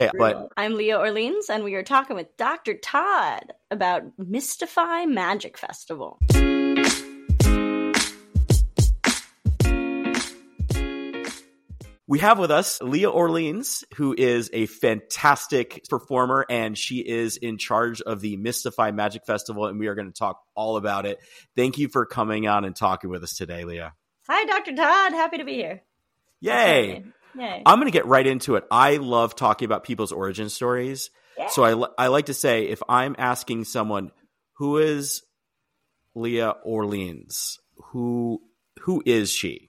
But I'm Leah Orleans, and we are talking with Dr. Todd about Mystify Magic Festival. we have with us Leah Orleans, who is a fantastic performer, and she is in charge of the Mystify Magic Festival, and we are going to talk all about it. Thank you for coming on and talking with us today, Leah. Hi, Dr. Todd. Happy to be here. Yay. Yay. I'm going to get right into it. I love talking about people's origin stories. Yeah. So I like to say, if I'm asking someone, who is Leah Orleans? Who is she?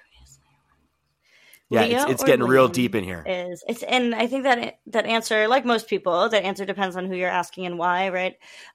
Yeah, it's getting real deep in here. And I think that answer, like most people, that answer depends on who you're asking and why, right?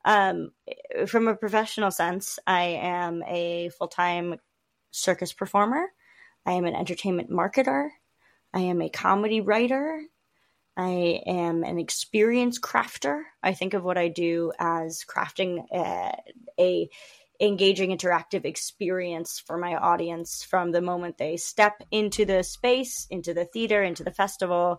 From a professional sense, I am a full-time circus performer. I am an entertainment marketer. I am a comedy writer. I am an experience crafter. I think of what I do as crafting a engaging interactive experience for my audience from the moment they step into the space, into the theater, into the festival,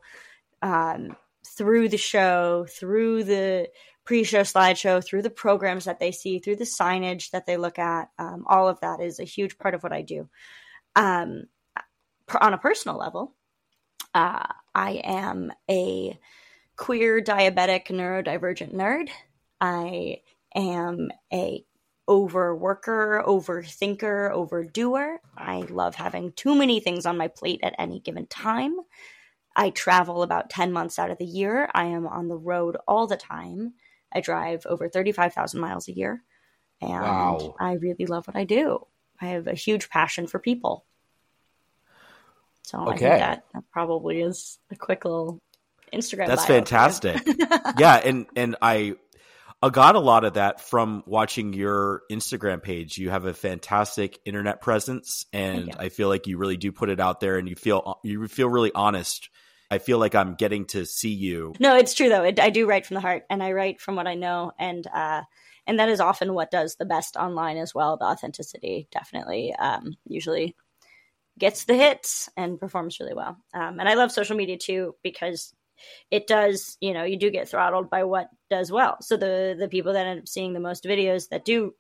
through the show, through the pre-show slideshow, through the programs that they see, through the signage that they look at. All of that is a huge part of what I do. On a personal level, I am a queer, diabetic, neurodivergent nerd. I am a overworker, overthinker, overdoer. I love having too many things on my plate at any given time. I travel about 10 months out of the year. I am on the road all the time. I drive over 35,000 miles a year. And Wow. I really love what I do. I have a huge passion for people. So I think that probably is a quick little Instagram. That's fantastic. Yeah, and I got a lot of that from watching your Instagram page. You have a fantastic internet presence, and I feel like you really do put it out there, and you feel really honest. I feel like I'm getting to see you. No, it's true though. I do write from the heart, and I write from what I know, and that is often what does the best online as well. The authenticity definitely usually gets the hits and performs really well. And I love social media too, because it does, you do get throttled by what does well. So the people that end up seeing the most videos that do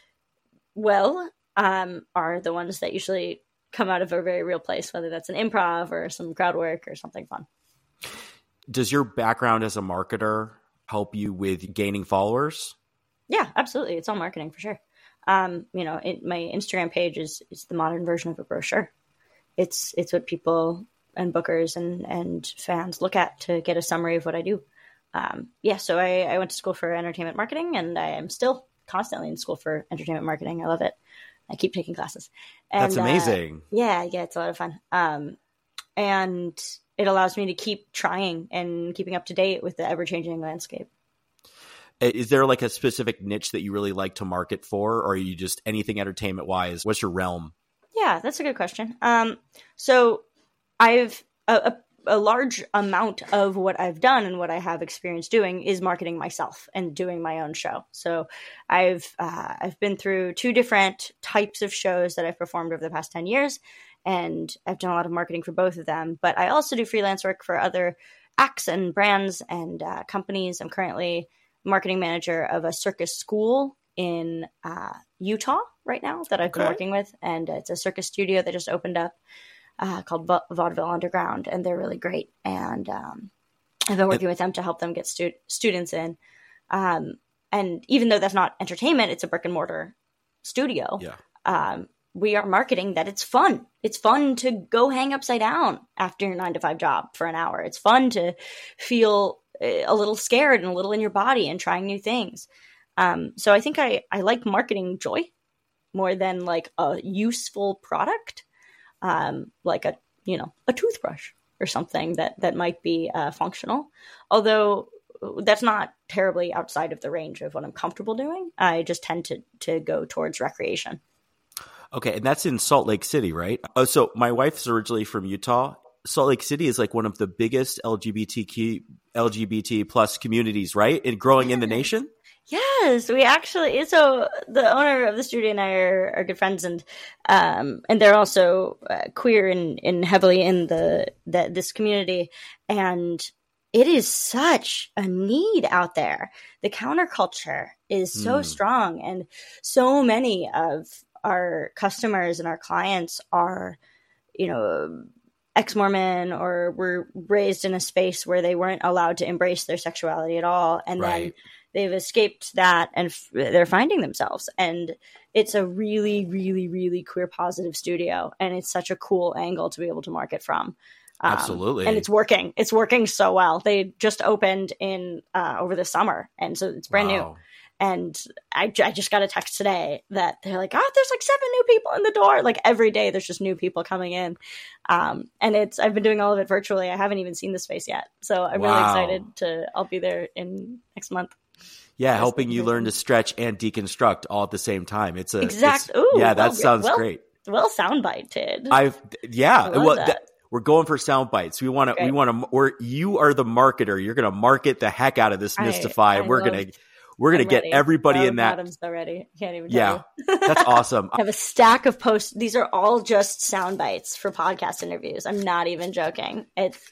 well are the ones that usually come out of a very real place, whether that's an improv or some crowd work or something fun. Does your background as a marketer help you with gaining followers? Yeah, absolutely. It's all marketing for sure. My Instagram page is the modern version of a brochure. It's what people and bookers and fans look at to get a summary of what I do. So I went to school for entertainment marketing, and I am still constantly in school for entertainment marketing. I love it. I keep taking classes. And, that's amazing. Yeah, it's a lot of fun. And it allows me to keep trying and keeping up to date with the ever-changing landscape. Is there like a specific niche that you really like to market for, or are you just anything entertainment-wise? What's your realm? Yeah, that's a good question. So I've a large amount of what I've done and what I have experience doing is marketing myself and doing my own show. So I've been through 2 different types of shows that I've performed over the past 10 years, and I've done a lot of marketing for both of them. But I also do freelance work for other acts and brands and companies. I'm currently marketing manager of a circus school in Utah right now that I've been working with, and it's a circus studio that just opened up called Vaudeville Underground, and they're really great. And I've been working with them to help them get students in. And even though that's not entertainment, it's a brick and mortar studio. Yeah. We are marketing that it's fun. It's fun to go hang upside down after your 9-to-5 job for an hour. It's fun to feel a little scared and a little in your body and trying new things. So I think I like marketing joy more than like a useful product, like a toothbrush or something that might be functional. Although that's not terribly outside of the range of what I'm comfortable doing. I just tend to go towards recreation. Okay, and that's in Salt Lake City, right? Oh, so my wife's originally from Utah. Salt Lake City is like one of the biggest LGBT plus communities, right? And growing in the nation. Yes, we actually. So the owner of the studio and I are good friends, and they're also queer and heavily in this community. And it is such a need out there. The counterculture is so strong, and so many of our customers and our clients are, ex-Mormon, or were raised in a space where they weren't allowed to embrace their sexuality at all. And then they've escaped that, and they're finding themselves. And it's a really, really, really queer positive studio. And it's such a cool angle to be able to market from. Absolutely. And it's working. It's working so well. They just opened in over the summer. And so it's brand new. And I just got a text today that they're like, oh, there's like 7 new people in the door. Like every day there's just new people coming in. And I've been doing all of it virtually. I haven't even seen the space yet. So I'm really excited I'll be there in next month. Yeah. Helping you learn to stretch and deconstruct all at the same time. It's a sounds great. Well, soundbited. We're going for sound bites. You are the marketer. You're going to market the heck out of this Mystify. We're going to get everybody in that. I'm so ready. Can't even tell you. That's awesome. I have a stack of posts. These are all just sound bites for podcast interviews. I'm not even joking.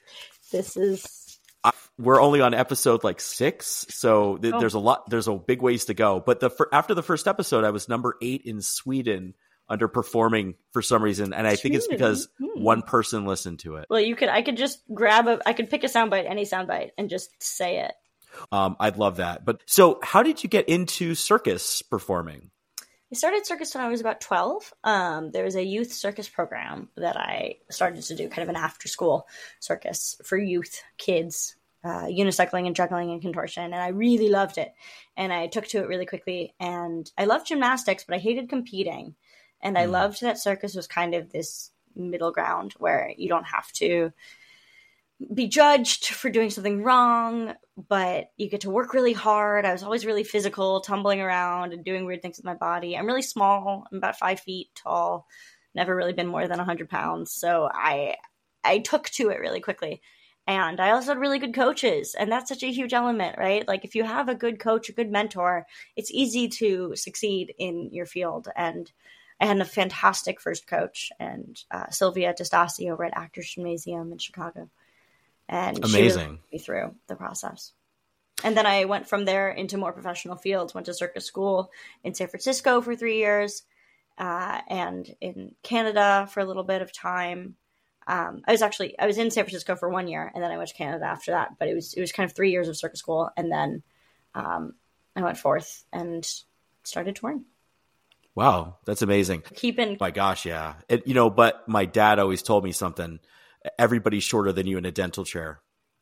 We're only on episode like 6. So there's a big ways to go. But after the first episode, I was number 8 in Sweden, underperforming for some reason, and I think it's because one person listened to it. Well, I could just I could pick a soundbite, any soundbite, and just say it. I'd love that. But so how did you get into circus performing? I started circus when I was about 12. There was a youth circus program that I started to do, kind of an after school circus for youth kids, unicycling and juggling and contortion. And I really loved it. And I took to it really quickly. And I loved gymnastics, but I hated competing. And I loved that circus was kind of this middle ground where you don't have to be judged for doing something wrong, but you get to work really hard. I was always really physical, tumbling around and doing weird things with my body. I'm really small. I'm about 5 feet tall. Never really been more than 100 pounds. So I took to it really quickly. And I also had really good coaches. And that's such a huge element, right? Like if you have a good coach, a good mentor, it's easy to succeed in your field. And I had a fantastic first coach, and Sylvia Testasi over at Actors Gymnasium in Chicago. And amazing. She really put me through the process. And then I went from there into more professional fields, went to circus school in San Francisco for 3 years, and in Canada for a little bit of time. I was in San Francisco for 1 year, and then I went to Canada after that. But it was kind of 3 years of circus school, and then I went forth and started touring. Wow, that's amazing. My gosh, yeah. But my dad always told me something. Everybody's shorter than you in a dental chair.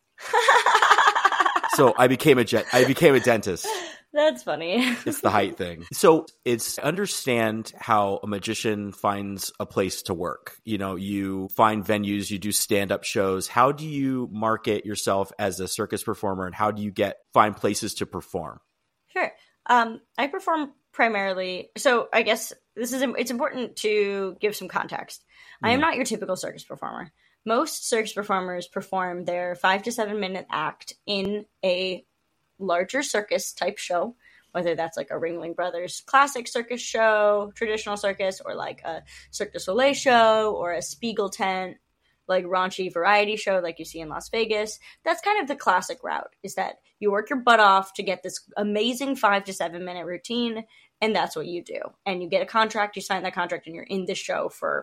So I became a dentist. That's funny. It's the height thing. So it's understand how a magician finds a place to work. You find venues, you do stand-up shows. How do you market yourself as a circus performer, and how do you find places to perform? Sure. I perform primarily. So I guess it's important to give some context. I am not your typical circus performer. Most circus performers perform their 5 to 7 minute act in a larger circus type show, whether that's like a Ringling Brothers classic circus show, traditional circus, or like a Cirque du Soleil show, or a Spiegel tent, like raunchy variety show like you see in Las Vegas. That's kind of the classic route, is that you work your butt off to get this amazing 5 to 7 minute routine, and that's what you do. And you get a contract, you sign that contract, and you're in this show for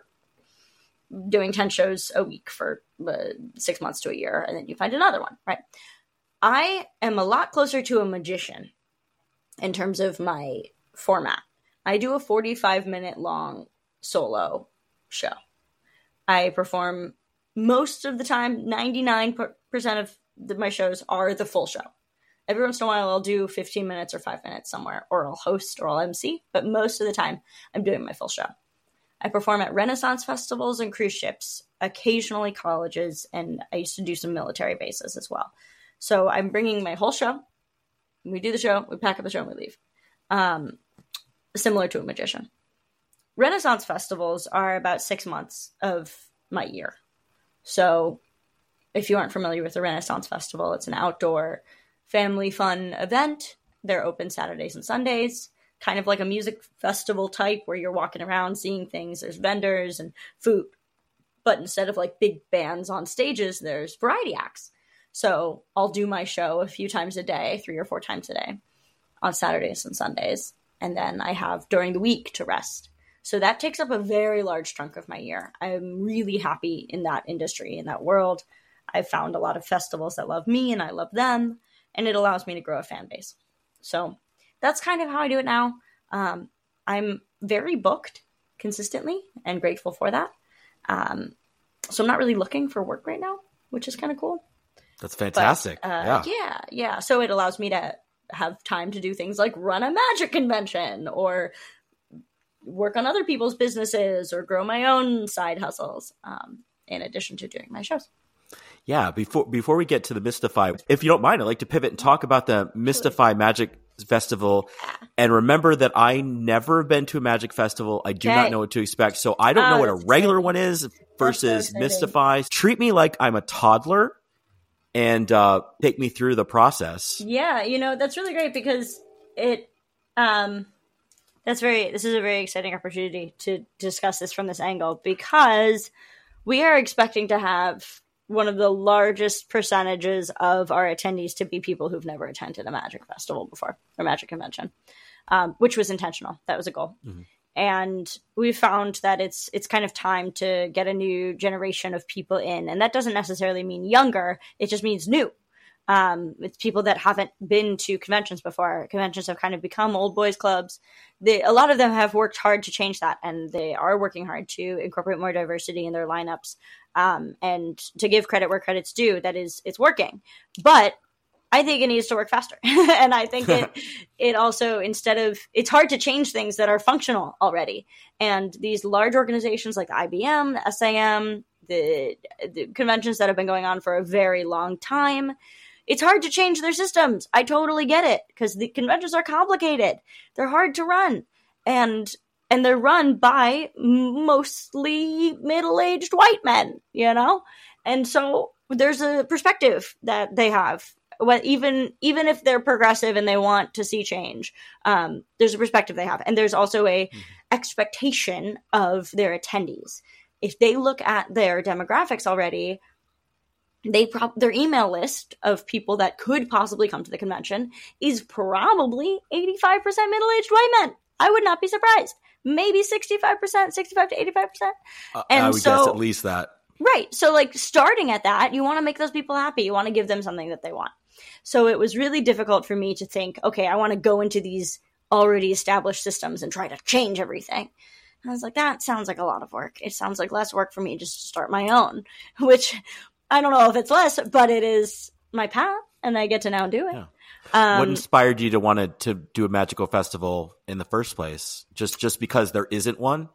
doing 10 shows a week for 6 months to a year, and then you find another one, right? I am a lot closer to a magician in terms of my format. I do a 45-minute long solo show. I perform most of the time, 99% of my shows are the full show. Every once in a while, I'll do 15 minutes or 5 minutes somewhere, or I'll host or I'll MC, but most of the time, I'm doing my full show. I perform at Renaissance festivals and cruise ships, occasionally colleges, and I used to do some military bases as well. So I'm bringing my whole show. We do the show, we pack up the show, and we leave. Similar to a magician. Renaissance festivals are about 6 months of my year. So if you aren't familiar with the Renaissance Festival, it's an outdoor family fun event. They're open Saturdays and Sundays, kind of like a music festival type where you're walking around seeing things. There's vendors and food. But instead of like big bands on stages, there's variety acts. So I'll do my show a few times a day, 3 or 4 times a day on Saturdays and Sundays. And then I have during the week to rest. So that takes up a very large chunk of my year. I'm really happy in that industry, in that world. I've found a lot of festivals that love me and I love them. And it allows me to grow a fan base. So that's kind of how I do it now. I'm very booked consistently and grateful for that. So I'm not really looking for work right now, which is kind of cool. That's fantastic. But, yeah. So it allows me to have time to do things like run a magic convention or work on other people's businesses or grow my own side hustles in addition to doing my shows. Yeah. Before we get to the Mystify, if you don't mind, I'd like to pivot and talk about the Mystify Magic Festival. And remember that I never been to a magic festival. I do not know what to expect. So I don't know what a regular one is versus Mystify. Treat me like I'm a toddler and take me through the process. Yeah, that's really great because this is a very exciting opportunity to discuss this from this angle because we are expecting to have one of the largest percentages of our attendees to be people who've never attended a magic festival before or magic convention, which was intentional. That was a goal. Mm-hmm. And we found that it's kind of time to get a new generation of people in. And that doesn't necessarily mean younger. It just means new. It's people that haven't been to conventions before. Conventions have kind of become old boys clubs. A lot of them have worked hard to change that, and they are working hard to incorporate more diversity in their lineups. And to give credit where credit's due, it's working. But I think it needs to work faster. And I think it also, it's hard to change things that are functional already. And these large organizations like the IBM, the SAM, the conventions that have been going on for a very long time, it's hard to change their systems. I totally get it because the conventions are complicated. They're hard to run. And they're run by mostly middle-aged white men, And so there's a perspective that they have. Even if they're progressive and they want to see change, there's a perspective they have. And there's also a expectation of their attendees. If they look at their demographics already, their email list of people that could possibly come to the convention is probably 85% middle-aged white men. I would not be surprised. Maybe 65%, 65 to 85%. I would guess at least that. Right. So starting at that, you want to make those people happy. You want to give them something that they want. So it was really difficult for me to think, okay, I want to go into these already established systems and try to change everything. And I was like, that sounds like a lot of work. It sounds like less work for me just to start my own, which I don't know if it's less, but it is my path and I get to now do it. Yeah. What inspired you to want to do a magical festival in the first place? Just because there isn't one?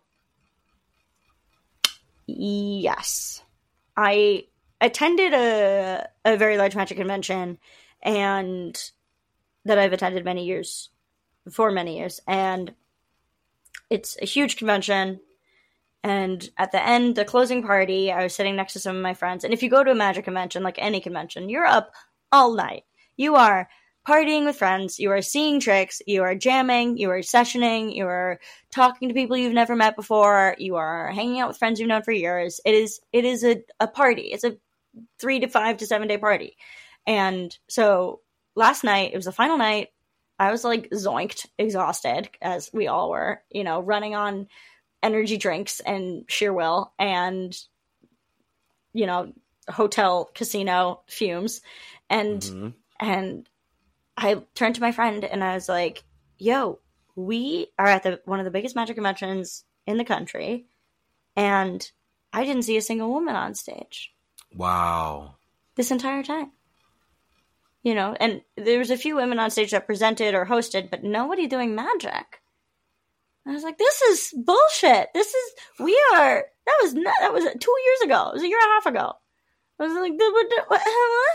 Yes. I attended a very large magic convention and that I've attended for many years. And it's a huge convention. And at the end, the closing party, I was sitting next to some of my friends. And if you go to a magic convention, like any convention, you're up all night. You are partying with friends. You are seeing tricks. You are jamming. You are sessioning. You are talking to people you've never met before. You are hanging out with friends you've known for years. It is a party. It's a 3 to 5 to 7 day party. And so last night, it was the final night. I was zoinked, exhausted, as we all were, running on energy drinks and sheer will and, hotel casino fumes. And I turned to my friend and I was like, yo, we are at one of the biggest magic conventions in the country. And I didn't see a single woman on stage. Wow. This entire time. And there was a few women on stage that presented or hosted, but nobody doing magic. I was like, this is bullshit. That was 2 years ago. It was a year and a half ago. I was like, what?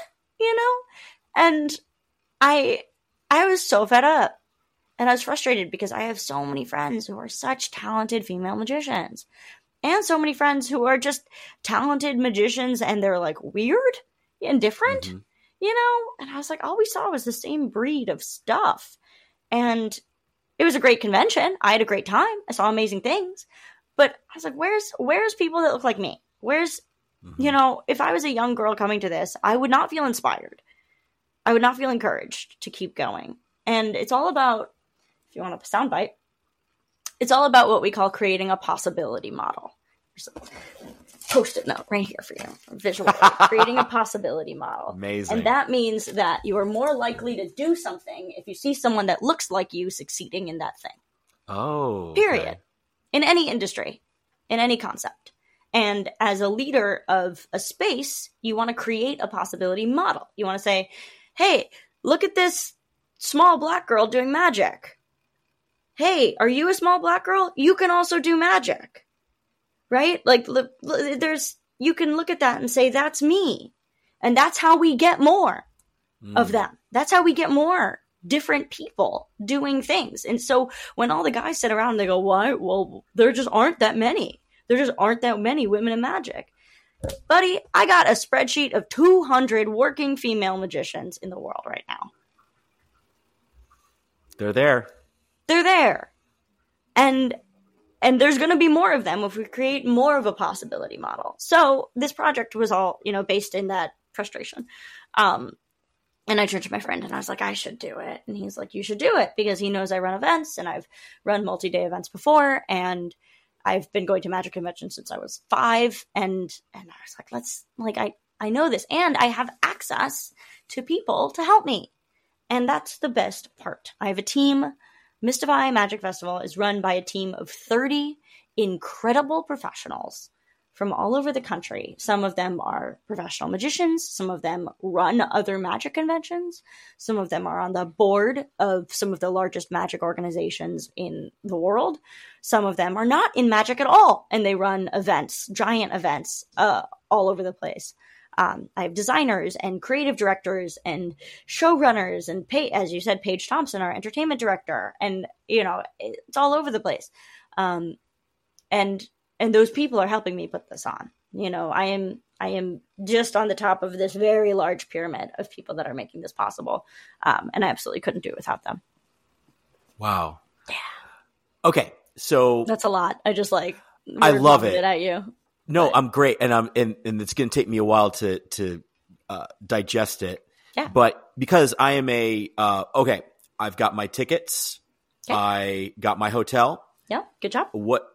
And I was so fed up. And I was frustrated because I have so many friends who are such talented female magicians. And so many friends who are just talented magicians and they're weird and different, And I was like, all we saw was the same breed of stuff. And it was a great convention. I had a great time. I saw amazing things. But I was like, where's people that look like me? Where's You know, if I was a young girl coming to this, I would not feel inspired. I would not feel encouraged to keep going. And it's all about, if you want a soundbite, it's all about what we call creating a possibility model. There's a Post-it note right here for you. Visual. Creating a possibility model. Amazing. And that means that you are more likely to do something if you see someone that looks like you succeeding in that thing. Oh. Period. Okay. In any industry, in any concept. And as a leader of a space, you want to create a possibility model. You want to say, hey, look at this small black girl doing magic. Hey, are you a small black girl? You can also do magic. Right? Like, you can look at that and say, that's me. And that's how we get more of them. That's how we get more different people doing things. And so when all the guys sit around and they go, why? Well, there just aren't that many. There just aren't that many women in magic. Buddy, I got a spreadsheet of 200 working female magicians in the world right now. They're there. They're there. And there's going to be more of them if we create more of a possibility model. So this project was all, based in that frustration. And I turned to my friend and I was like, I should do it. And he's like, you should do it, because he knows I run events and I've run multi-day events before. And I've been going to magic conventions since I was 5. And I was like, I know this, and I have access to people to help me. And that's the best part. I have a team. Mystify Magic Festival is run by a team of 30 incredible professionals from all over the country. Some of them are professional magicians. Some of them run other magic conventions. Some of them are on the board of some of the largest magic organizations in the world. Some of them are not in magic at all, and they run events, giant events, all over the place. I have designers and creative directors and showrunners and, as you said, Paige Thompson, our entertainment director. And, it's all over the place. And those people are helping me put this on. I am just on the top of this very large pyramid of people that are making this possible. And I absolutely couldn't do it without them. Wow. Yeah. Okay. So that's a lot. I just I love it at you. No, I'm great. And it's going to take me a while to digest it. Yeah. But because I am I've got my tickets. Okay. I got my hotel. Yeah. Good job. What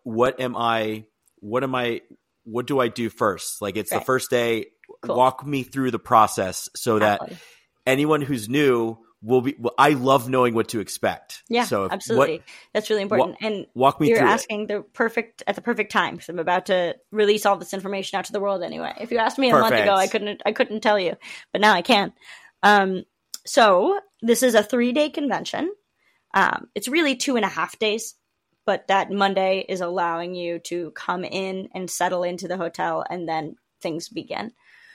do I do first? Like, it's the first day. Cool. Walk me through the process so that anyone who's new I love knowing what to expect. Yeah, so absolutely. That's really important. And walk me through. You're asking at the perfect time, because I'm about to release all this information out to the world anyway. If you asked me a month ago, I couldn't tell you, but now I can. So this is a 3-day convention. It's really 2.5 days, but that Monday is allowing you to come in and settle into the hotel, and then things begin.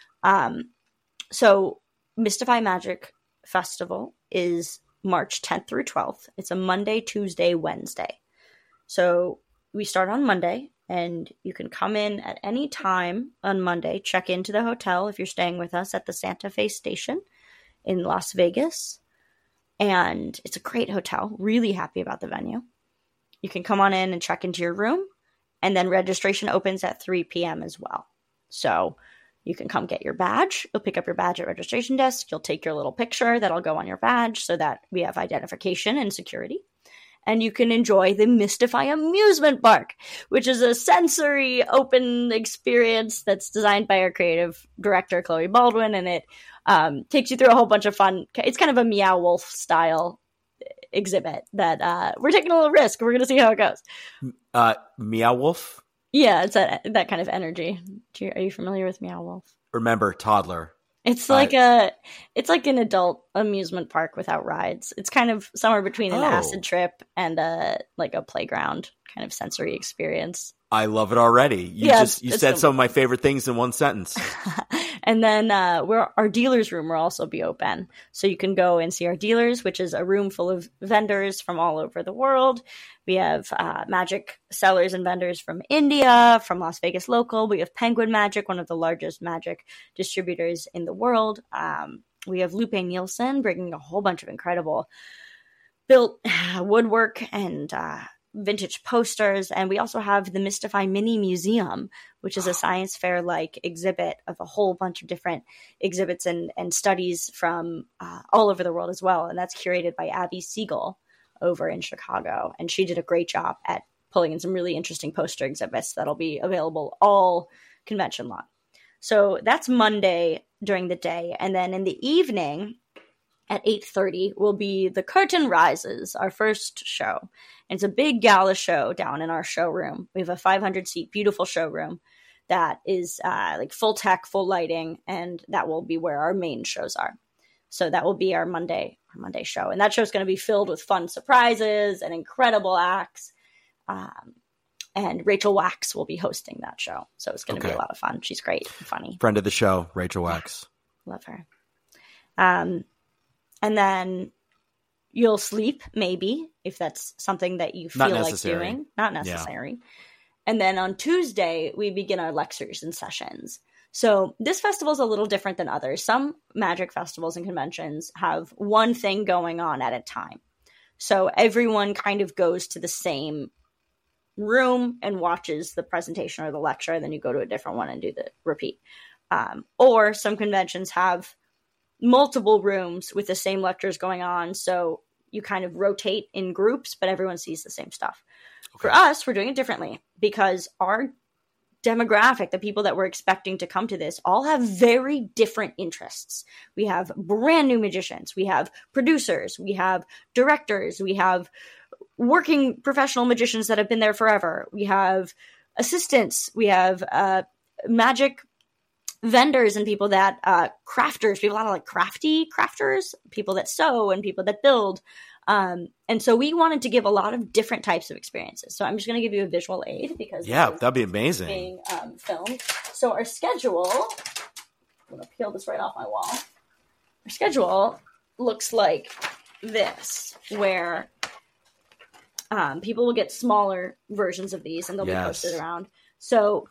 So Mystify Magic Festival is March 10th through 12th. It's a Monday, Tuesday, Wednesday. So we start on Monday, and you can come in at any time on Monday, check into the hotel if you're staying with us at the Santa Fe Station in Las Vegas. And it's a great hotel. Really happy about the venue. You can come on in and check into your room, and then registration opens at 3 p.m. as well. So you can come get your badge. You'll pick up your badge at registration desk. You'll take your little picture that'll go on your badge so that we have identification and security. And you can enjoy the Mystify Amusement Park, which is a sensory open experience that's designed by our creative director, Chloe Baldwin. And it takes you through a whole bunch of fun. It's kind of a Meow Wolf style exhibit that we're taking a little risk. We're going to see how it goes. Meow Wolf? Yeah, it's that kind of energy. Are you familiar with Meow Wolf? Remember, toddler. It's like an adult amusement park without rides. It's kind of somewhere between an acid trip and a playground kind of sensory experience. I love it already. You said some of my favorite things in one sentence. And then our dealers room will also be open. So you can go and see our dealers, which is a room full of vendors from all over the world. We have magic sellers and vendors from India, from Las Vegas local. We have Penguin Magic, one of the largest magic distributors in the world. We have Lupe Nielsen bringing a whole bunch of incredible built woodwork and vintage posters. And we also have the Mystify Mini Museum, which is a science fair-like exhibit of a whole bunch of different exhibits and studies from all over the world as well. And that's curated by Abby Siegel over in Chicago. And she did a great job at pulling in some really interesting poster exhibits that'll be available all convention long. So that's Monday during the day. And then in the evening at 8:30 will be The Curtain Rises, our first show. And it's a big gala show down in our showroom. We have a 500-seat beautiful showroom that is like full tech, full lighting, and that will be where our main shows are. So that will be our Monday show. And that show is going to be filled with fun surprises and incredible acts. And Rachel Wax will be hosting that show. So it's going to be a lot of fun. She's great and funny. Friend of the show, Rachel Wax. Love her. And then you'll sleep, maybe, if that's something that you feel like doing. Not necessary. Yeah. And then on Tuesday, we begin our lectures and sessions. So this festival is a little different than others. Some magic festivals and conventions have one thing going on at a time. So everyone kind of goes to the same room and watches the presentation or the lecture, and then you go to a different one and do the repeat. Or some conventions have multiple rooms with the same lectures going on, so you kind of rotate in groups, but everyone sees the same stuff. For us, we're doing it differently because our demographic, the people that we're expecting to come to this, all have very different interests. We have brand new magicians, we have producers, we have directors, we have working professional magicians that have been there forever, we have assistants, we have magic vendors and people that crafters, people that are like crafty crafters, people that sew and people that build. And so we wanted to give a lot of different types of experiences. So I'm just going to give you a visual aid because that'd be amazing. Being filmed. So our schedule, I'm going to peel this right off my wall. Our schedule looks like this, where people will get smaller versions of these and they'll be posted around. So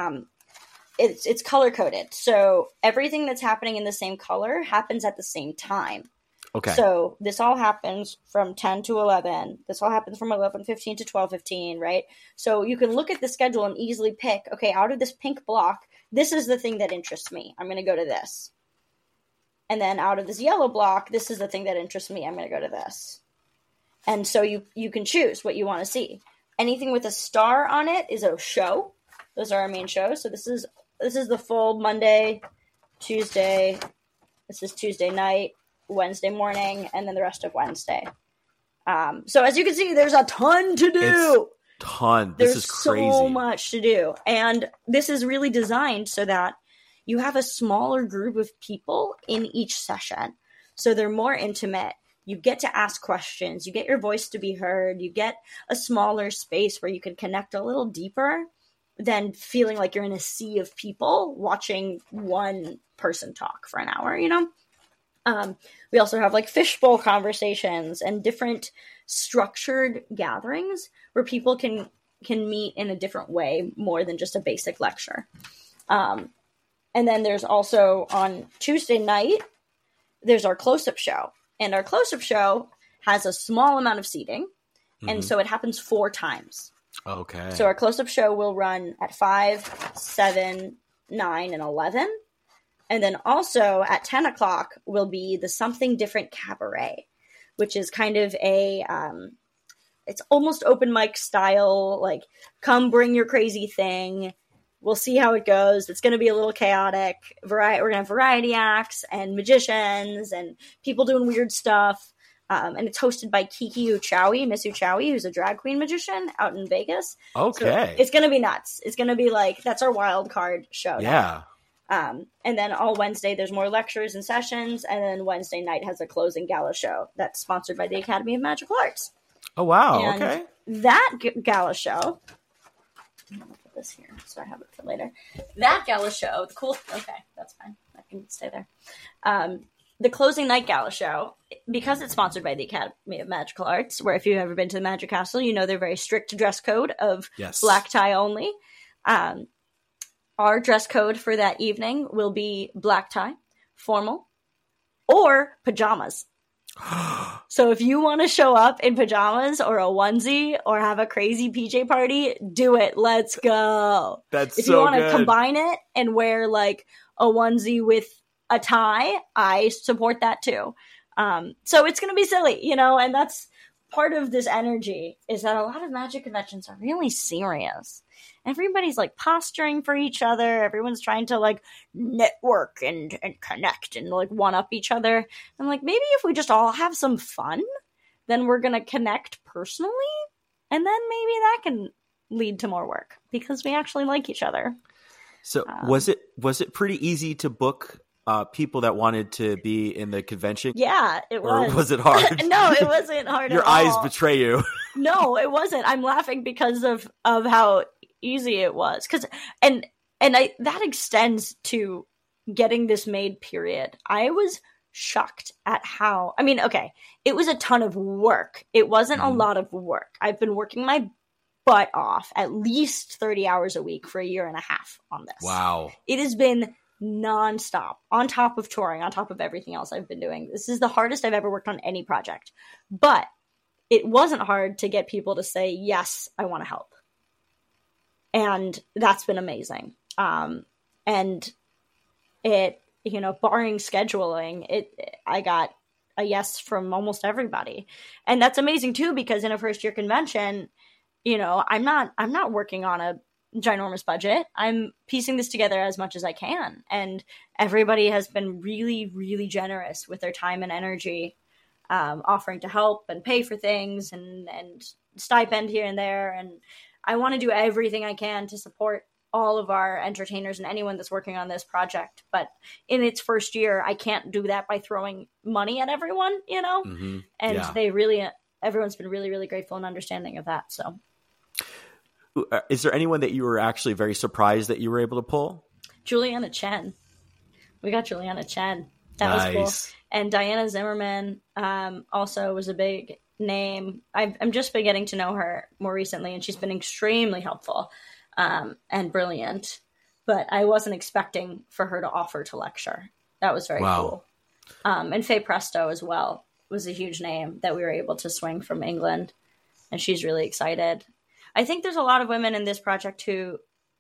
it's color coded. So everything that's happening in the same color happens at the same time. Okay. So this all happens from 10 to 11. This all happens from 11:15 to 12:15, right? So you can look at the schedule and easily pick, okay, out of this pink block, this is the thing that interests me. I'm going to go to this. And then out of this yellow block, this is the thing that interests me. I'm going to go to this. And so you can choose what you want to see. Anything with a star on it is a show. Those are our main shows. So this is the full Monday, Tuesday. This is Tuesday night, Wednesday morning, and then the rest of Wednesday. So as you can see, there's a ton to do. This is crazy. There's so much to do. And this is really designed so that you have a smaller group of people in each session. So they're more intimate. You get to ask questions. You get your voice to be heard. You get a smaller space where you can connect a little deeper than feeling like you're in a sea of people watching one person talk for an hour, you know? We also have like fishbowl conversations and different structured gatherings where people can meet in a different way more than just a basic lecture. And then there's also on Tuesday night, there's our close-up show. And our close-up show has a small amount of seating. And so it happens 4 times. Okay. So our close-up show will run at 5, 7, 9, and 11. And then also at 10 o'clock will be the Something Different Cabaret, which is kind of a, it's almost open mic style, like come bring your crazy thing. We'll see how it goes. It's going to be a little chaotic. We're going to have variety acts and magicians and people doing weird stuff. And it's hosted by Kiki Uchawi, Miss Uchawi, who's a drag queen magician out in Vegas. Okay. So it's going to be nuts. It's going to be like, that's our wild card show. Yeah. And then all Wednesday, there's more lectures and sessions. And then Wednesday night has a closing gala show that's sponsored by the Academy of Magical Arts. Oh, wow. And okay. That gala show, I'm going to put this here so I have it for later. That gala show, okay, that's fine. I can stay there. The closing night gala show, because it's sponsored by the Academy of Magical Arts, where if you've ever been to the Magic Castle, you know they're very strict dress code of black tie only. Our dress code for that evening will be black tie, formal, or pajamas. So if you want to show up in pajamas or a onesie or have a crazy PJ party, do it. Let's go. That's if so you want good. to combine it and wear like a onesie with a tie, I support that too. So it's going to be silly, you know, and that's part of this energy is that a lot of magic conventions are really serious. Everybody's like posturing for each other. Everyone's trying to like network and connect and like one up each other. I'm like, maybe if we just all have some fun, then we're going to connect personally. And then maybe that can lead to more work because we actually like each other. So was it pretty easy to book people that wanted to be in the convention? Yeah, it was. Or was it hard? No, it wasn't hard Your at all. eyes betray you. No, it wasn't. I'm laughing because of how easy it was. And that extends to getting this made, period. I was shocked at how, I mean, okay, it was a ton of work. It wasn't a lot of work. I've been working my butt off at least 30 hours a week for a year and a half on this. Wow. It has been nonstop, on top of touring, on top of everything else I've been doing. This is the hardest I've ever worked on any project. But it wasn't hard to get people to say, yes, I want to help. And that's been amazing. And it, you know, barring scheduling, I got a yes from almost everybody. And that's amazing too, because in a first year convention, you know, I'm not working on a ginormous budget. I'm piecing this together as much as I can. And everybody has been really, really generous with their time and energy, offering to help and pay for things and stipend here and there. And I want to do everything I can to support all of our entertainers and anyone that's working on this project. But in its first year, I can't do that by throwing money at everyone, you know? Mm-hmm. And yeah. everyone's been really, really grateful and understanding of that. So is there anyone that you were actually very surprised that you were able to pull? Juliana Chen. We got Juliana Chen. That was cool. And Diana Zimmerman also was a big name. I'm just been getting to know her more recently, and she's been extremely helpful and brilliant. But I wasn't expecting for her to offer to lecture. That was very cool. And Faye Presto as well was a huge name that we were able to swing from England, and she's really excited. I think there's a lot of women in this project who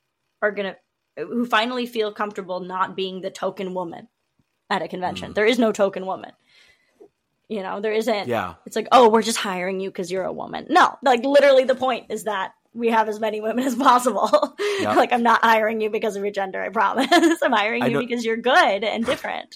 finally feel comfortable not being the token woman at a convention. There is no token woman. You know, there isn't. Yeah. It's like, oh, we're just hiring you because you're a woman. No, like literally the point is that we have as many women as possible. Yep. Like, I'm not hiring you because of your gender, I promise. I'm hiring you because you're good and different.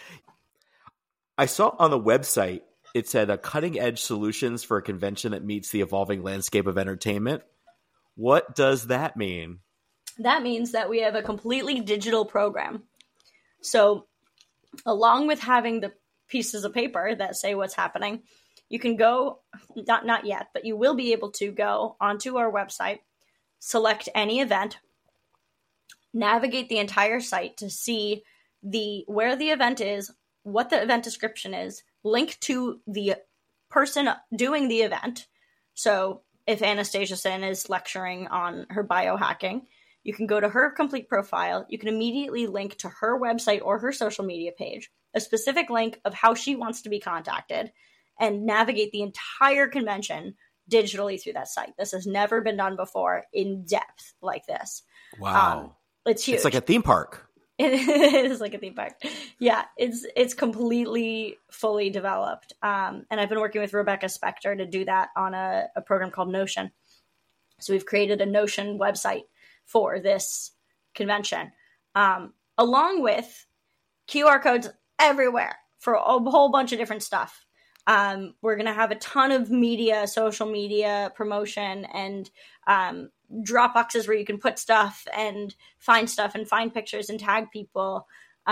I saw on the website, it said a cutting-edge solutions for a convention that meets the evolving landscape of entertainment. What does that mean? That means that we have a completely digital program. So along with having the pieces of paper that say what's happening, you can go, not yet, but you will be able to go onto our website, select any event, navigate the entire site to see where the event is, what the event description is, link to the person doing the event. So if Anastasia Sin is lecturing on her biohacking, you can go to her complete profile. You can immediately link to her website or her social media page, a specific link of how she wants to be contacted, and navigate the entire convention digitally through that site. This has never been done before in depth like this. Wow. It's huge. It's like a theme park. It is like a theme park. Yeah, it's completely fully developed. And I've been working with Rebecca Spector to do that on a program called Notion. So we've created a Notion website for this convention, along with QR codes everywhere for a whole bunch of different stuff. We're going to have a ton of media, social media promotion, and drop boxes where you can put stuff and find pictures and tag people.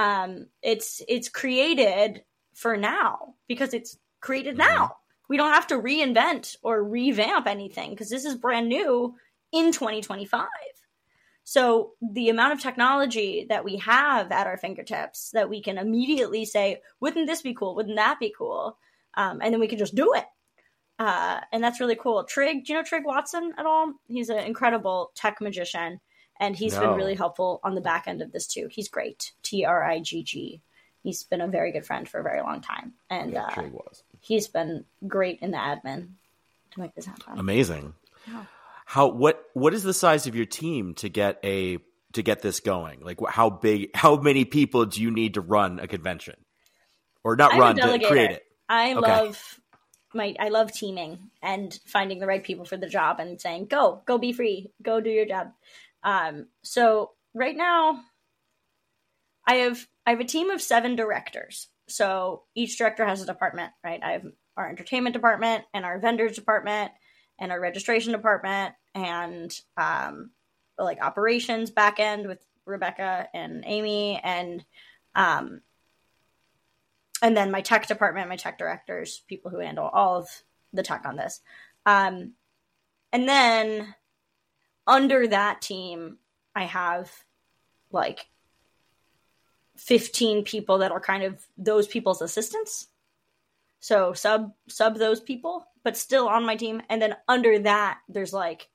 It's created for now because it's created now. We don't have to reinvent or revamp anything because this is brand new in 2025. So the amount of technology that we have at our fingertips that we can immediately say, wouldn't this be cool? Wouldn't that be cool? And then we can just do it. And that's really cool. Trig, do you know Trig Watson at all? He's an incredible tech magician, and he's been really helpful on the back end of this too. He's great. Trigg. He's been a very good friend for a very long time. And Trig was. he's been great in the admin to make this happen. Amazing. Yeah. What is the size of your team to get this going? Like how many people do you need to run a convention? Or not run, to create it? I love teaming and finding the right people for the job and saying, go be free, go do your job. So right now I have a team of 7 directors. So each director has a department, right? I have our entertainment department and our vendors department and our registration department and like operations back end with Rebecca and Amy and then my tech department, my tech directors, people who handle all of the tech on this. And then under that team, I have like 15 people that are kind of those people's assistants. So sub those people, but still on my team. And then under that, there's like,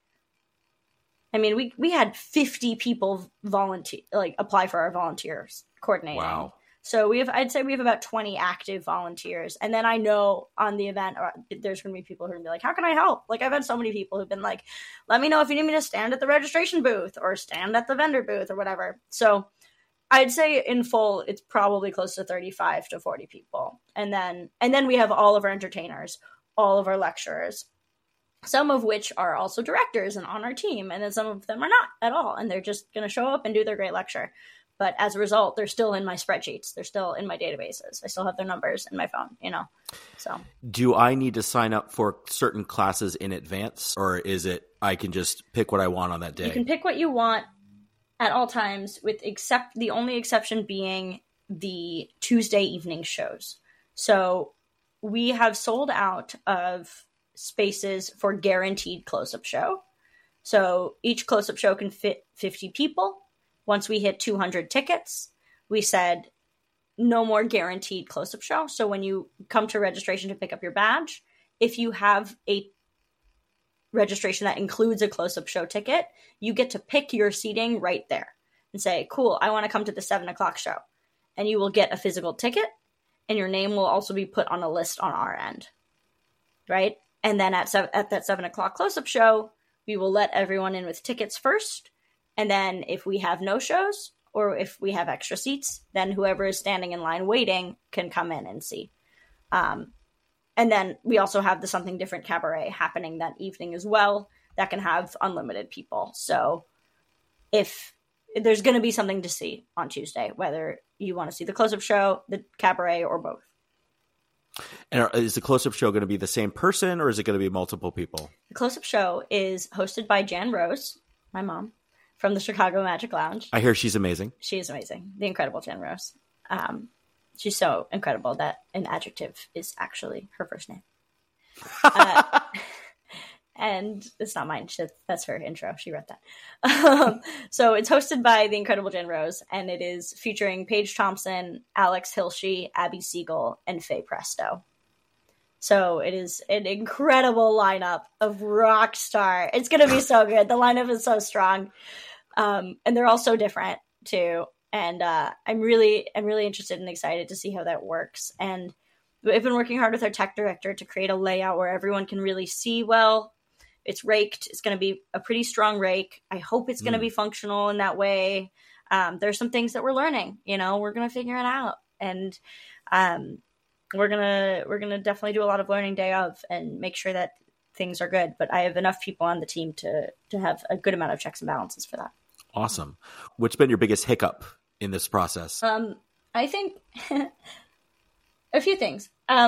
I mean, we had 50 people apply for our volunteers coordinating. Wow. So I'd say we have about 20 active volunteers. And then I know on the event, there's going to be people who are going to be like, how can I help? Like I've had so many people who've been like, let me know if you need me to stand at the registration booth or stand at the vendor booth or whatever. So I'd say in full, it's probably close to 35 to 40 people. And then we have all of our entertainers, all of our lecturers, some of which are also directors and on our team. And then some of them are not at all. And they're just going to show up and do their great lecture. But as a result, they're still in my spreadsheets. They're still in my databases. I still have their numbers in my phone, so. Do I need to sign up for certain classes in advance, or is it I can just pick what I want on that day? You can pick what you want at all times, except the only exception being the Tuesday evening shows. So we have sold out of spaces for guaranteed close-up show. So each close-up show can fit 50 people. Once we hit 200 tickets, we said no more guaranteed close-up show. So when you come to registration to pick up your badge, if you have a registration that includes a close-up show ticket, you get to pick your seating right there and say, cool, I want to come to the 7:00 show. And you will get a physical ticket and your name will also be put on a list on our end, right? And then at that 7:00 close-up show, we will let everyone in with tickets first. And then if we have no shows or if we have extra seats, then whoever is standing in line waiting can come in and see. And then we also have the Something Different Cabaret happening that evening as well that can have unlimited people. So if there's going to be something to see on Tuesday, whether you want to see the close-up show, the cabaret, or both. And is the close-up show going to be the same person or is it going to be multiple people? The close-up show is hosted by Jan Rose, my mom, from the Chicago Magic Lounge. I hear she's amazing. She is amazing. The incredible Jan Rose. She's so incredible that an adjective is actually her first name. And it's not mine. That's her intro. She wrote that. So it's hosted by the incredible Jan Rose, and it is featuring Paige Thompson, Alex Hilsey, Abby Siegel, and Faye Presto. So it is an incredible lineup of rock star. It's going to be so good. The lineup is so strong. And they're all so different too. And I'm really interested and excited to see how that works. And we've been working hard with our tech director to create a layout where everyone can really see well. It's raked. It's going to be a pretty strong rake. I hope it's going to be functional in that way. There's some things that we're learning. We're going to figure it out. And we're gonna definitely do a lot of learning day of and make sure that things are good. But I have enough people on the team to have a good amount of checks and balances for that. Awesome. What's been your biggest hiccup in this process? I think a few things.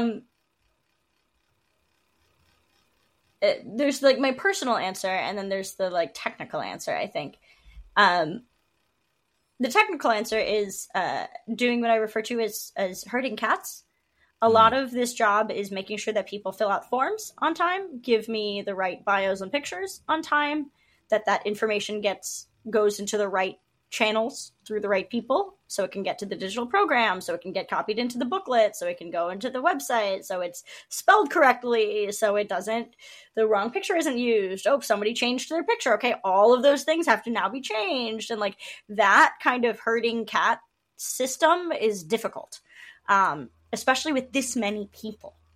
There's like my personal answer, and then there's the like technical answer. I think the technical answer is doing what I refer to as herding cats. A lot of this job is making sure that people fill out forms on time, give me the right bios and pictures on time, that information goes into the right channels through the right people, so it can get to the digital program, so it can get copied into the booklet, so it can go into the website, so it's spelled correctly, so the wrong picture isn't used. Oh, somebody changed their picture. Okay, all of those things have to now be changed. And like that kind of herding cat system is difficult. Especially with this many people.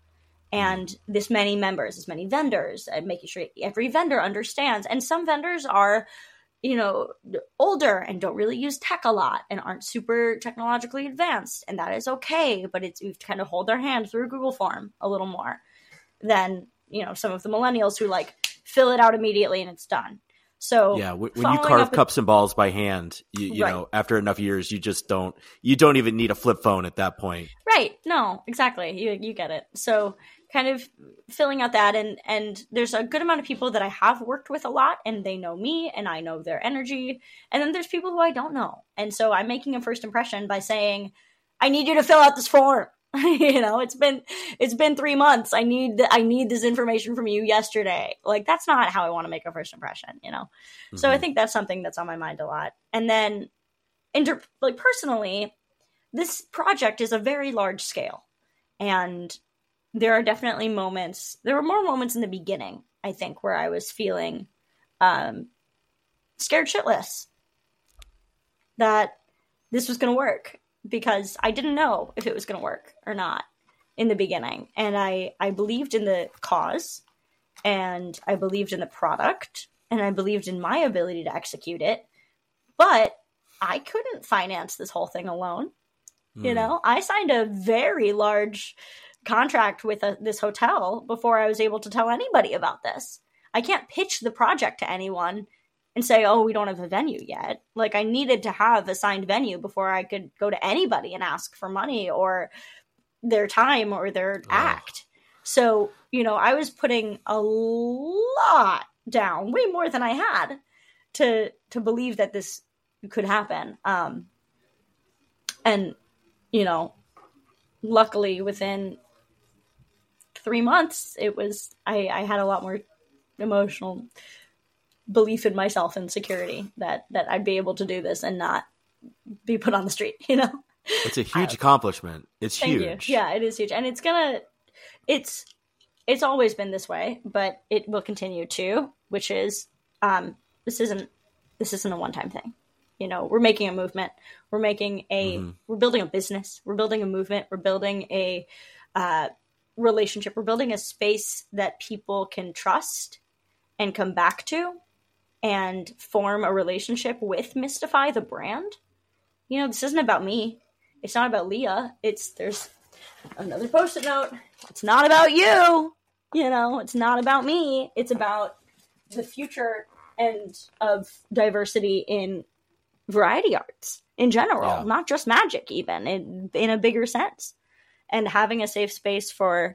and this many members, this many vendors, and making sure every vendor understands. And some vendors are, you know, older and don't really use tech a lot and aren't super technologically advanced. And that is okay. But we have to kind of hold their hand through a Google form a little more than, you know, some of the millennials who like fill it out immediately and it's done. So yeah, when you carve cups and balls by hand, you right. know, after enough years, you don't even need a flip phone at that point. Right. No, exactly. You get it. So kind of filling out that, and there's a good amount of people that I have worked with a lot, and they know me and I know their energy. And then there's people who I don't know. And so I'm making a first impression by saying, I need you to fill out this form. You know, it's been 3 months. I need this information from you yesterday. Like, that's not how I want to make a first impression, you know? Mm-hmm. So I think that's something that's on my mind a lot. And then personally, this project is a very large scale, and there are definitely moments. There were more moments in the beginning, I think, where I was feeling scared shitless that this was going to work, because I didn't know if it was going to work or not in the beginning. And I believed in the cause, and I believed in the product, and I believed in my ability to execute it. But I couldn't finance this whole thing alone. You know, I signed a very large contract with this hotel before I was able to tell anybody about this. I can't pitch the project to anyone and say, oh, we don't have a venue yet. Like, I needed to have a signed venue before I could go to anybody and ask for money or their time or their act. So, you know, I was putting a lot down, way more than I had, to believe that this could happen. And, you know, luckily within 3 months, I had a lot more emotional belief in myself and security that I'd be able to do this and not be put on the street, you know? It's a huge accomplishment. It's huge. You. Yeah, it is huge. And it's always been this way, but it will continue to, which is, this isn't a one-time thing. You know, we're making a movement. We're making we're building a business. We're building a movement. We're building a relationship. We're building a space that people can trust and come back to and form a relationship with Mystify, the brand. You know, this isn't about me. It's not about Leah. There's another Post-it note. It's not about you. You know, it's not about me. It's about the future and of diversity in variety arts in general, not just magic, even in a bigger sense, and having a safe space for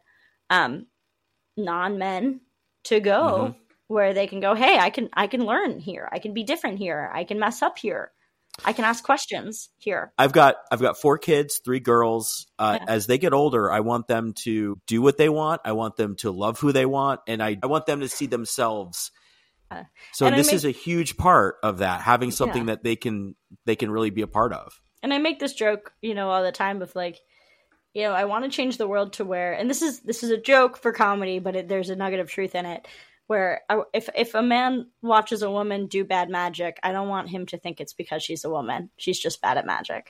non-men to go where they can go, hey, I can learn here. I can be different here. I can mess up here. I can ask questions here. I've got 4 kids, 3 girls. As they get older, I want them to do what they want. I want them to love who they want. And I want them to see themselves. So this is a huge part of that, having something that they can really be a part of. And I make this joke, you know, all the time of like, you know, I want to change the world to where, and this is a joke for comedy, but there's a nugget of truth in it, where if a man watches a woman do bad magic, I don't want him to think it's because she's a woman. She's just bad at magic.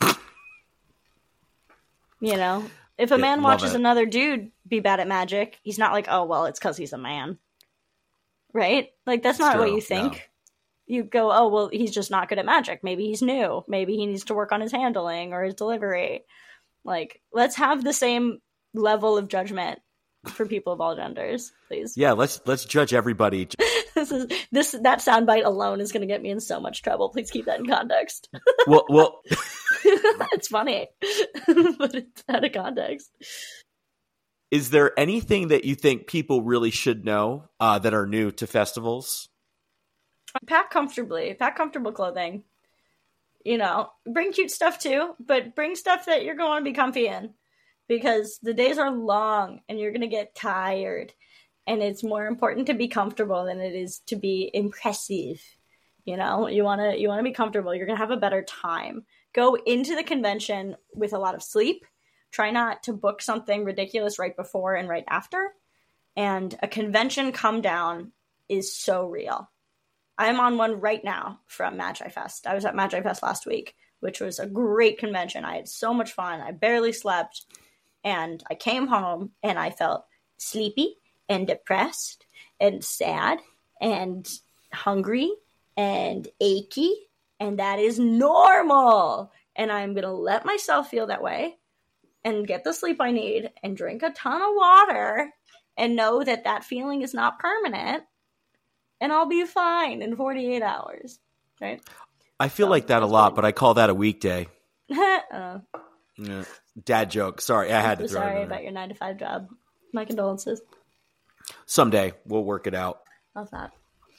You know, if a man watches another dude be bad at magic, he's not like, oh, well, it's because he's a man. Right? Like, that's not what you think. No. You go, oh, well, he's just not good at magic. Maybe he's new. Maybe he needs to work on his handling or his delivery. Like, let's have the same level of judgment for people of all genders, please. Yeah, let's judge everybody. That soundbite alone is going to get me in so much trouble. Please keep that in context. Well, it's funny, but it's out of context. Is there anything that you think people really should know that are new to festivals? Pack comfortably. Pack comfortable clothing. You know, bring cute stuff too, but bring stuff that you're going to be comfy in, because the days are long and you're going to get tired, and it's more important to be comfortable than it is to be impressive. You know, you want to be comfortable. You're going to have a better time. Go into the convention with a lot of sleep. Try not to book something ridiculous right before and right after. And a convention come down is so real. I'm on one right now from Magi Fest. I was at Magi Fest last week, which was a great convention. I had so much fun. I barely slept. And I came home and I felt sleepy and depressed and sad and hungry and achy, and that is normal. And I'm going to let myself feel that way and get the sleep I need and drink a ton of water and know that that feeling is not permanent, and I'll be fine in 48 hours, right? I feel like that a lot, but I call that a weekday. Yeah. Dad joke. Sorry, I had to throw it in. Sorry about your 9-to-5 job. My condolences. Someday we'll work it out. Love that.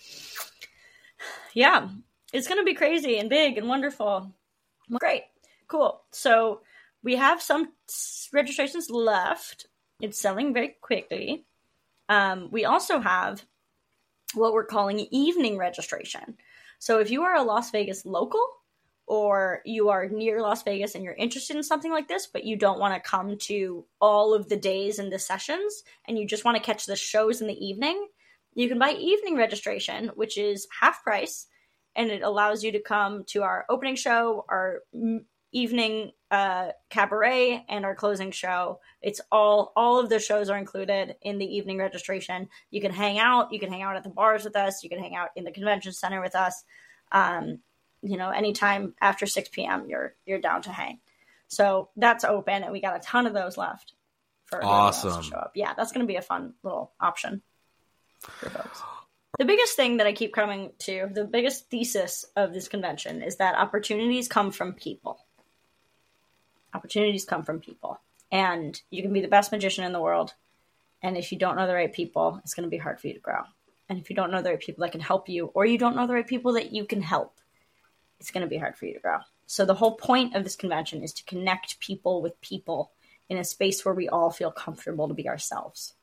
Yeah, it's going to be crazy and big and wonderful. Great. Cool. So we have some registrations left. It's selling very quickly. We also have what we're calling evening registration. So if you are a Las Vegas local, or you are near Las Vegas and you're interested in something like this, but you don't want to come to all of the days and the sessions, and you just want to catch the shows in the evening, you can buy evening registration, which is half price, and it allows you to come to our opening show, our evening cabaret, and our closing show. It's all of the shows are included in the evening registration. You can hang out at the bars with us, you can hang out in the convention center with us. Anytime after 6 p.m. you're down to hang. So that's open, and we got a ton of those left for awesome to show up. Yeah, that's going to be a fun little option for folks. The biggest thing that I keep coming to, the biggest thesis of this convention, is that opportunities come from people. Opportunities come from people. And you can be the best magician in the world, and if you don't know the right people, it's going to be hard for you to grow. And if you don't know the right people that can help you, or you don't know the right people that you can help, it's going to be hard for you to grow. So the whole point of this convention is to connect people with people in a space where we all feel comfortable to be ourselves.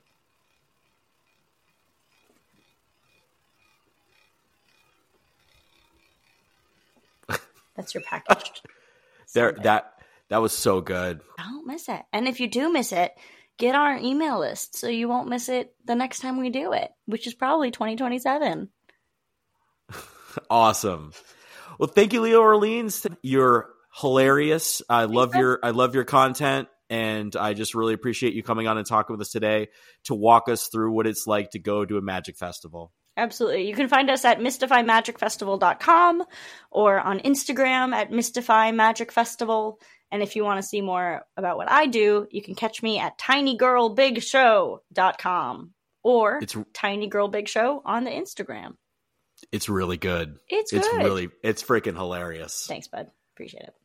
That's your package. That was so good. Don't miss it. And if you do miss it, get on our email list so you won't miss it the next time we do it, which is probably 2027. Awesome. Well, thank you, Leah Orleans. You're hilarious. I love your content, and I just really appreciate you coming on and talking with us today to walk us through what it's like to go to a magic festival. Absolutely. You can find us at mystifymagicfestival.com or on Instagram at mystifymagicfestival. And if you want to see more about what I do, you can catch me at tinygirlbigshow.com or Tiny Girl Big Show on the Instagram. It's really good. It's good. It's freaking hilarious. Thanks, bud. Appreciate it.